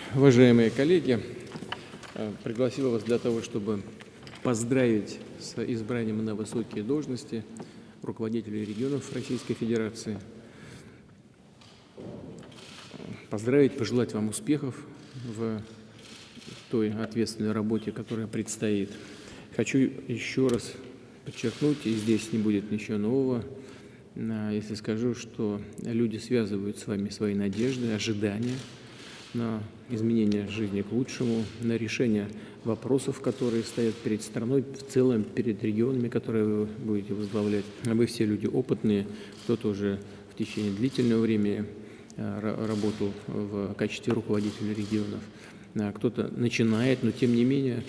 Уважаемые коллеги, пригласил вас для того, чтобы поздравить с избранием на высокие должности руководителей регионов Российской Федерации, поздравить, пожелать вам успехов в той ответственной работе, которая предстоит. Хочу еще раз подчеркнуть, и здесь не будет ничего нового, если скажу, что люди связывают с вами свои надежды, ожидания на изменение жизни к лучшему, на решение вопросов, которые стоят перед страной, в целом перед регионами, которые вы будете возглавлять. Вы все люди опытные, кто-то уже в течение длительного времени работал в качестве руководителя регионов, кто-то начинает, но тем не менее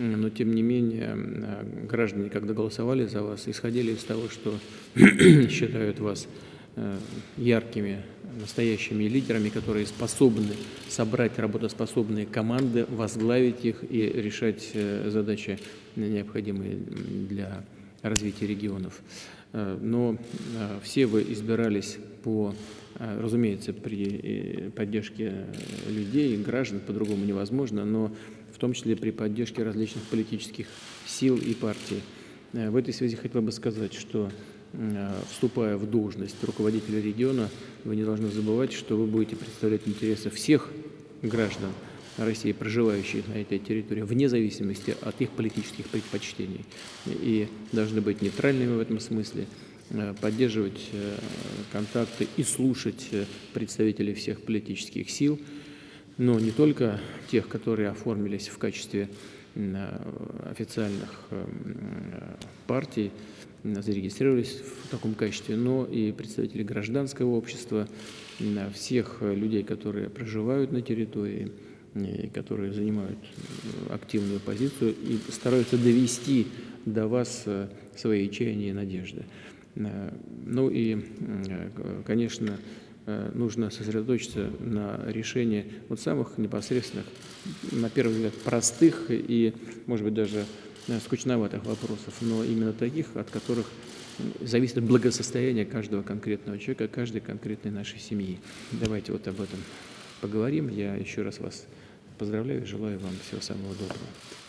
граждане, когда голосовали за вас, исходили из того, что считают вас яркими, настоящими лидерами, которые способны собрать работоспособные команды, возглавить их и решать задачи, необходимые для развития регионов. Но все вы избирались разумеется, при поддержке людей, граждан, по-другому невозможно, но в том числе при поддержке различных политических сил и партий. В этой связи хотел бы сказать, что, вступая в должность руководителя региона, вы не должны забывать, что вы будете представлять интересы всех граждан России, проживающих на этой территории, вне зависимости от их политических предпочтений. И должны быть нейтральными в этом смысле, поддерживать контакты и слушать представителей всех политических сил, но не только тех, которые оформились в качестве официальных партий, зарегистрировались в таком качестве, но и представителей гражданского общества, всех людей, которые проживают на территории, и которые занимают активную позицию и стараются довести до вас свои чаяния и надежды. Ну и, конечно, нужно сосредоточиться на решении самых непосредственных, на первый взгляд, простых и, может быть, даже скучноватых вопросов, но именно таких, от которых зависит благосостояние каждого конкретного человека, каждой конкретной нашей семьи. Давайте об этом поговорим. Я еще раз вас поздравляю и желаю вам всего самого доброго.